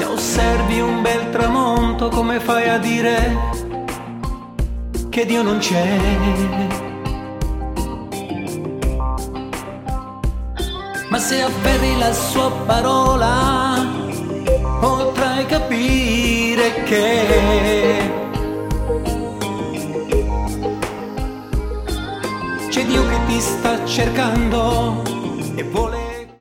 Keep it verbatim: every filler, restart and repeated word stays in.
Se osservi un bel tramonto, come fai a dire che Dio non c'è? Ma se afferri la sua parola, potrai capire che c'è Dio che ti sta cercando e vuole